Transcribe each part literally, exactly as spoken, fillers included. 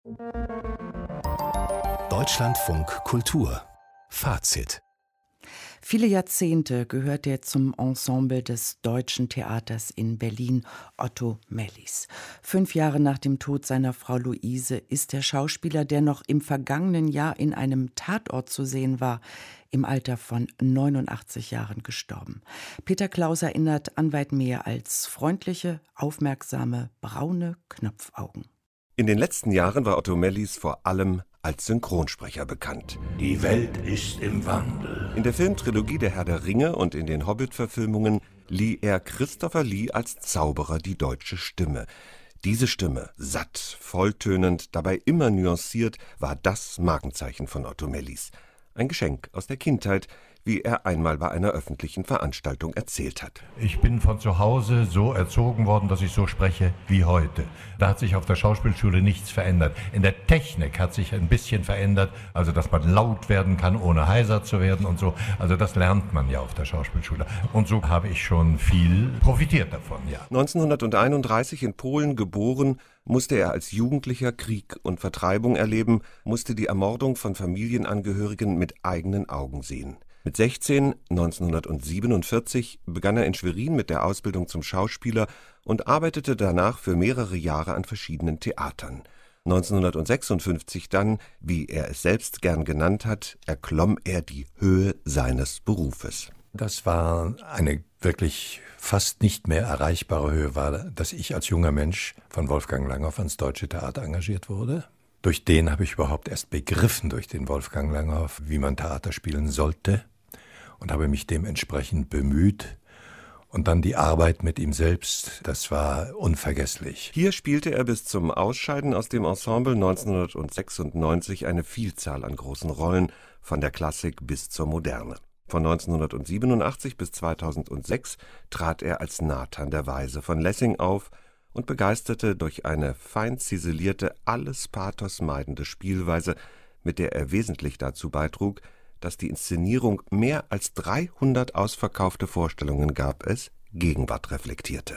Deutschlandfunk Kultur Fazit. Viele Jahrzehnte gehört er zum Ensemble des Deutschen Theaters in Berlin, Otto Mellies. Fünf Jahre nach dem Tod seiner Frau Luise ist der Schauspieler, der noch im vergangenen Jahr in einem Tatort zu sehen war, im Alter von neunundachtzig Jahren gestorben. Peter Klaus erinnert an weit mehr als freundliche, aufmerksame, braune Knopfaugen. In den letzten Jahren war Otto Mellies vor allem als Synchronsprecher bekannt. Die Welt ist im Wandel. In der Filmtrilogie Der Herr der Ringe und in den Hobbit-Verfilmungen lieh er Christopher Lee als Zauberer die deutsche Stimme. Diese Stimme, satt, volltönend, dabei immer nuanciert, war das Markenzeichen von Otto Mellies. Ein Geschenk aus der Kindheit, wie er einmal bei einer öffentlichen Veranstaltung erzählt hat. Ich bin von zu Hause so erzogen worden, dass ich so spreche wie heute. Da hat sich auf der Schauspielschule nichts verändert. In der Technik hat sich ein bisschen verändert, also dass man laut werden kann, ohne heiser zu werden und so. Also das lernt man ja auf der Schauspielschule. Und so habe ich schon viel profitiert davon, ja. neunzehnhunderteinunddreißig in Polen geboren, musste er als Jugendlicher Krieg und Vertreibung erleben, musste die Ermordung von Familienangehörigen mit eigenen Augen sehen. Mit sechzehn, neunzehnhundertsiebenundvierzig, begann er in Schwerin mit der Ausbildung zum Schauspieler und arbeitete danach für mehrere Jahre an verschiedenen Theatern. neunzehnhundertsechsundfünfzig dann, wie er es selbst gern genannt hat, erklomm er die Höhe seines Berufes. Das war eine wirklich fast nicht mehr erreichbare Höhe, war, dass ich als junger Mensch von Wolfgang Langhoff ans Deutsche Theater engagiert wurde. Durch den habe ich überhaupt erst begriffen, durch den Wolfgang Langhoff, wie man Theater spielen sollte, und habe mich dementsprechend bemüht. Und dann die Arbeit mit ihm selbst, das war unvergesslich. Hier spielte er bis zum Ausscheiden aus dem Ensemble neunzehnhundertsechsundneunzig eine Vielzahl an großen Rollen, von der Klassik bis zur Moderne. Von neunzehnhundertsiebenundachtzig bis zweitausendsechs trat er als Nathan der Weise von Lessing auf und begeisterte durch eine fein ziselierte, alles Pathos meidende Spielweise, mit der er wesentlich dazu beitrug, dass die Inszenierung mehr als dreihundert ausverkaufte Vorstellungen gab es, Gegenwart reflektierte.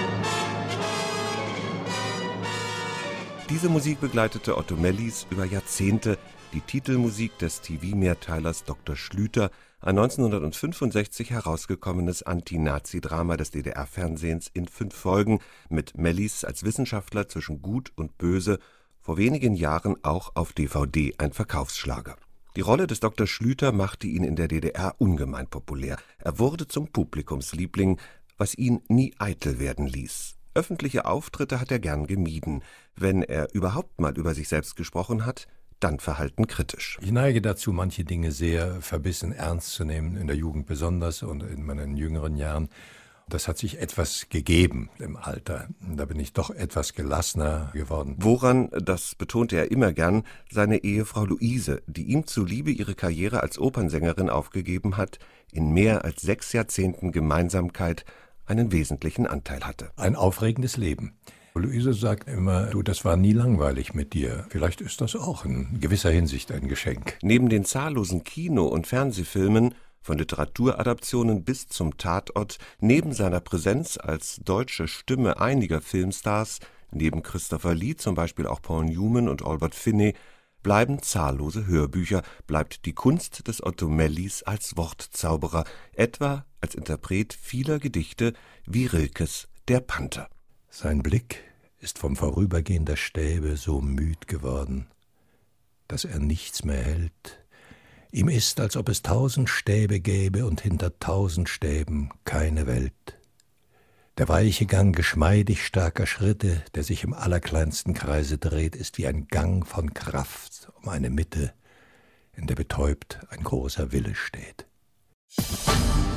Diese Musik begleitete Otto Mellies über Jahrzehnte, die Titelmusik des T V-Mehrteilers Doktor Schlüter, ein neunzehnhundertfünfundsechzig herausgekommenes Anti-Nazi-Drama des D D R-Fernsehens in fünf Folgen, mit Mellies als Wissenschaftler zwischen Gut und Böse, vor wenigen Jahren auch auf D V D ein Verkaufsschlager. Die Rolle des Doktor Schlüter machte ihn in der D D R ungemein populär. Er wurde zum Publikumsliebling, was ihn nie eitel werden ließ. Öffentliche Auftritte hat er gern gemieden. Wenn er überhaupt mal über sich selbst gesprochen hat, dann verhalten kritisch. Ich neige dazu, manche Dinge sehr verbissen ernst zu nehmen, in der Jugend besonders und in meinen jüngeren Jahren. Das hat sich etwas gegeben im Alter. Da bin ich doch etwas gelassener geworden. Woran, das betonte er immer gern, seine Ehefrau Luise, die ihm zuliebe ihre Karriere als Opernsängerin aufgegeben hat, in mehr als sechs Jahrzehnten Gemeinsamkeit einen wesentlichen Anteil hatte. Ein aufregendes Leben. Luise sagt immer, du, das war nie langweilig mit dir. Vielleicht ist das auch in gewisser Hinsicht ein Geschenk. Neben den zahllosen Kino- und Fernsehfilmen, von Literaturadaptionen bis zum Tatort, neben seiner Präsenz als deutsche Stimme einiger Filmstars, neben Christopher Lee zum Beispiel auch Paul Newman und Albert Finney, bleiben zahllose Hörbücher, bleibt die Kunst des Otto Mellies als Wortzauberer, etwa als Interpret vieler Gedichte wie Rilkes Der Panther. Sein Blick ist vom Vorübergehen der Stäbe so müd geworden, dass er nichts mehr hält. Ihm ist, als ob es tausend Stäbe gäbe und hinter tausend Stäben keine Welt. Der weiche Gang geschmeidig starker Schritte, der sich im allerkleinsten Kreise dreht, ist wie ein Gang von Kraft um eine Mitte, in der betäubt ein großer Wille steht.